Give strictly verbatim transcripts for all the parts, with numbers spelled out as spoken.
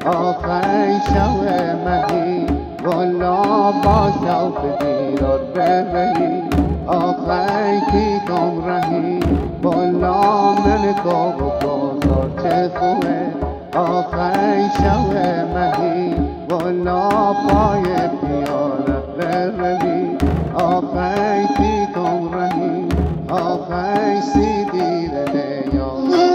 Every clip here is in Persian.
آخر شب مهی والا با شوق دیدار ببری آخر کی کم رهی والا من کو بازار چه خوبه آخر شب مهی والا پای پیاله بروی آخر کی کم رهی آخر سی دیره یا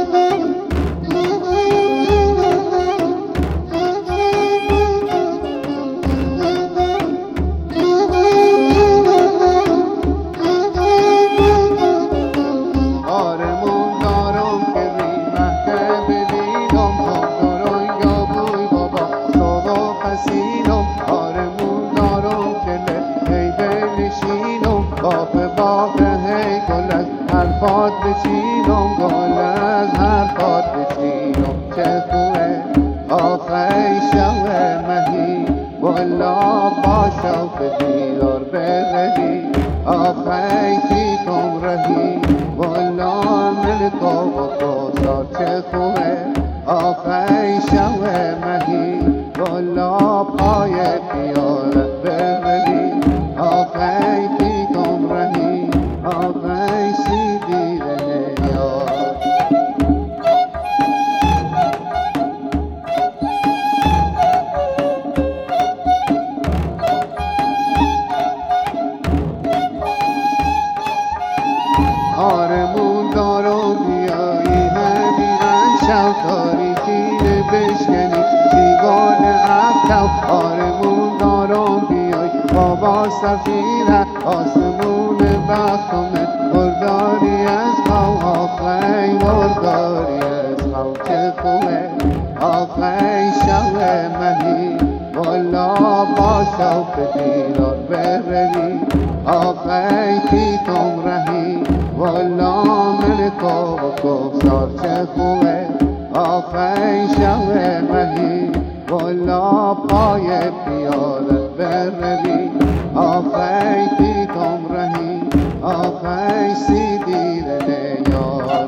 حرفات بچینم گل از حرفات بچینم چه خوبه آخر شب مهی والا با شوق دیدار بروی آخر کی کم رهی والا ملکا و بازار چه خوبه آخر شب مهی والا پای پیاله بروی آخر کی کم رهی آخر سی دیره یار آرمون دارم بیایی همیرن شب تاریکی بشکنی سیگان عبتو آرمون دارم بیایی بابا سفیره آسمون بختمه برداری از خو آخر برداری از خو چه خوبه آخر شب مهی والا با شوق دیدار بروی آخر کی کم رهی والا من کو گفتار چه خوبه آخر شب مهی والا پای پیاله بروی آخر کی کم رهی آخر سی دیره یار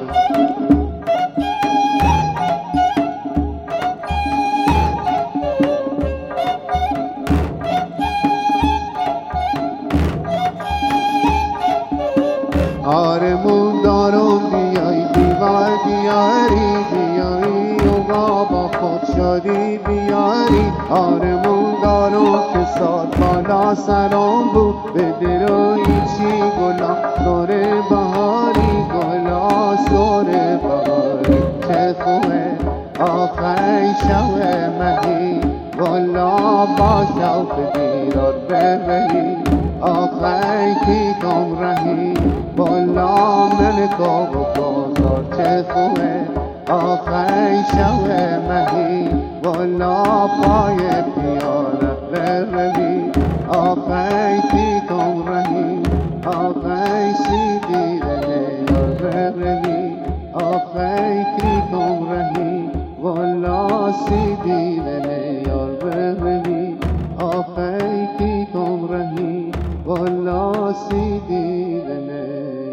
آرمون دارم بیایی دیوار بیاری بیایی و با خود شادی بیاری آرمون دارم که سال بالا سرام بود به دروی چی گلا سور بهاری گلا سور بهاری چه خوبه آخر شب مهی والا با شوق دیدار بروی آخر کی کم رهی والا ملکا و بازار چه خوبه آخر شب مهی والا پای پیاله بروی آخر کی کم رهی آخر سی دیره یار بروی آخر کی کم رهی والا سی دیره یار بروی آخر کی کم رهی والا سی دیره